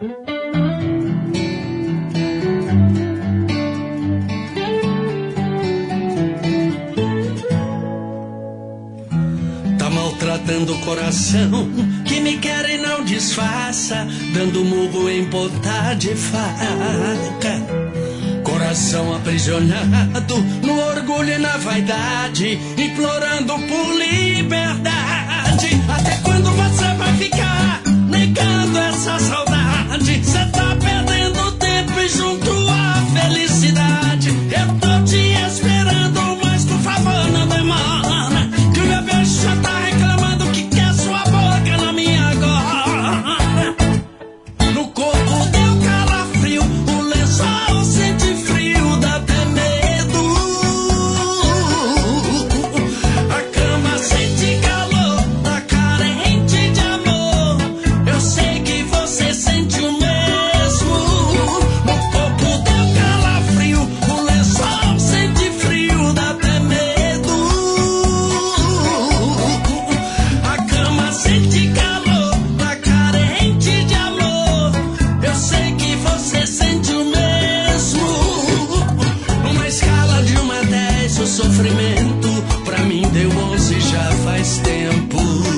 Tá maltratando o coração que me quer e não disfarça, dando murro em ponta de faca. Coração aprisionado no orgulho e na vaidade, implorando por liberdade. Até quando você vai ficar negando essa saudade? Você tá perdendo tempo e junto à felicidade. Eu tô te esperando, mas por favor não demora, que o meu beijo já tá reclamando que quer sua boca na minha agora. No corpo deu calafrio, o lençol sente frio, dá até medo. A cama sente calor, tá carente de amor. Eu sei que você sente o mesmo. No corpo deu calafrio, o lençol sente frio, dá até medo. A cama sente calor, tá carente de amor. Eu sei que você sente o mesmo. Numa escala de 1 a 10, o sofrimento pra mim deu 11 já faz tempo.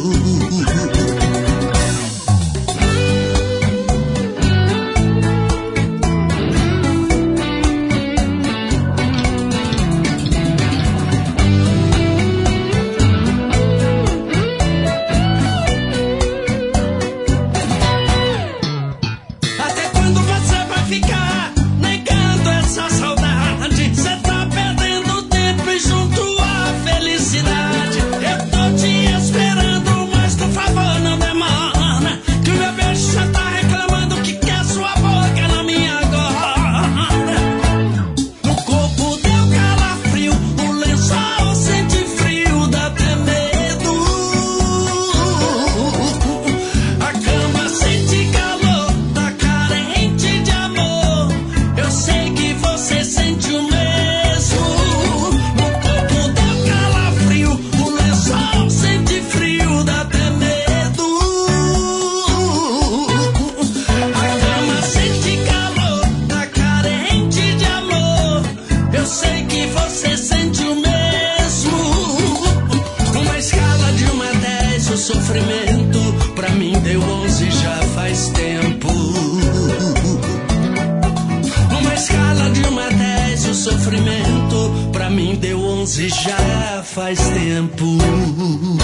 Até quando você vai ficar negando essa saudade? Você tá perdendo tempo e junto à felicidade. Eu tô te esperando, mas por favor não demora, que o meu beijo já tá reclamando que quer sua boca na minha agora. No corpo deu calafrio, o lençol sente frio, dá até medo. A cama sente calor, tá carente de amor. Eu sei que você sente o mesmo. No corpo deu calafrio, o lençol sente frio, dá até medo. A cama sente calor, tá carente de amor. Eu sei que você sente o mesmo. Numa escala de 1 a 10, o sofrimento pra mim deu 11 já faz tempo. Numa escala de 1 a 10, o sofrimento pra mim deu 11 já faz tempo.